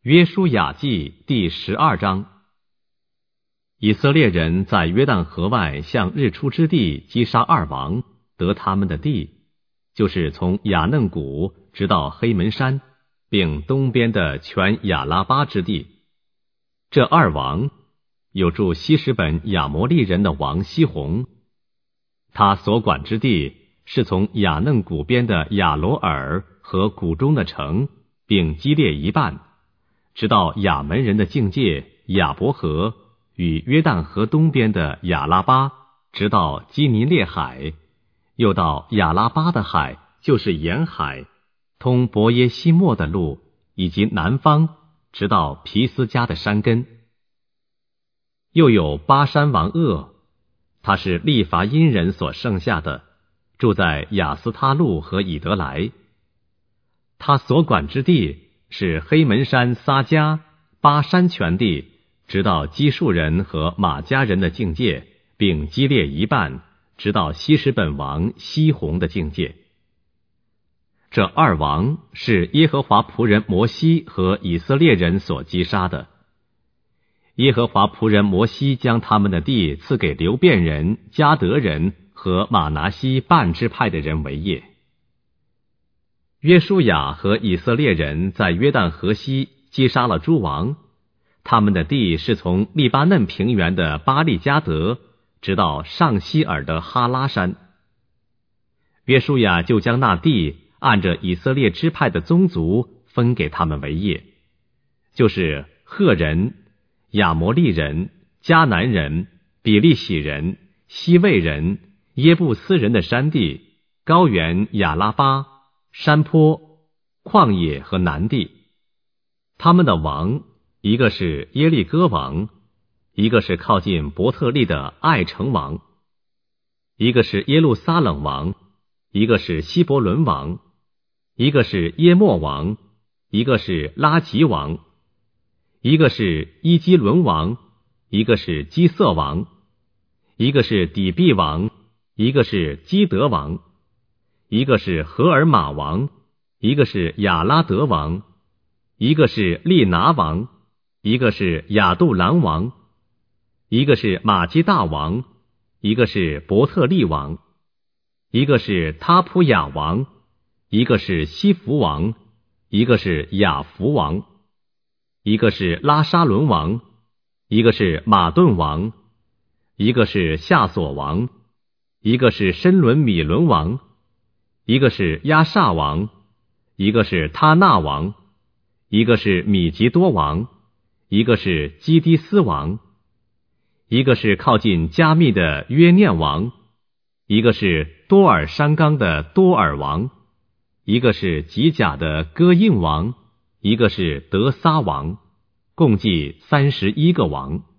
约书亚记第12章。以色列人在约旦河外向日出之地击杀二王，得他们的地，就是从雅嫩谷直到黑门山，并东边的全亚拉巴之地。这二王有住希实本亚摩利人的王西宏，他所管之地是从雅嫩谷边的亚罗尔和谷中的城，并基列一半，直到亚门人的境界亚伯河与约旦河东边的亚拉巴，直到基尼列海，又到亚拉巴的海，就是沿海，通伯耶西莫的路，以及南方，直到皮斯加的山根。又有巴山王噩，他是利伐因人所剩下的，住在亚斯他路和以德来。他所管之地是黑门山撒迦、巴山全地，直到基述人和马加人的境界，并基列一半，直到希实本王西宏的境界。这二王是耶和华仆人摩西和以色列人所击杀的。耶和华仆人摩西将他们的地赐给流便人、迦得人和玛拿西半支派的人为业。约书亚和以色列人在约旦河西击杀了诸王，他们的地是从利巴嫩平原的巴利迦得，直到上希尔的哈拉山。约书亚就将那地按着以色列支派的宗族分给他们为业，就是赫人、亚摩利人、迦南人、比利洗人、西魏人、耶布斯人的山地、高原亚拉巴、山坡、旷野和南地。他们的王，一个是耶利哥王，一个是靠近伯特利的爱城王，一个是耶路撒冷王，一个是希伯伦王，一个是耶莫王，一个是拉吉王，一个是伊基伦王，一个是基色王，一个是底比王，一个是基德王，一个是荷尔玛王，一个是亚拉德王，一个是利拿王，一个是亚杜兰王，一个是马基大王，一个是伯特利王，一个是他普雅王，一个是西弗王，一个是雅弗王，一个是拉沙伦王，一个是马顿王，一个是夏索王，一个是申伦米伦王，一个是亚萨王，一个是他纳王，一个是米吉多王，一个是基迪斯王，一个是靠近加密的约念王，一个是多尔山冈的多尔王，一个是吉甲的哥印王，一个是德撒王，共计31个王。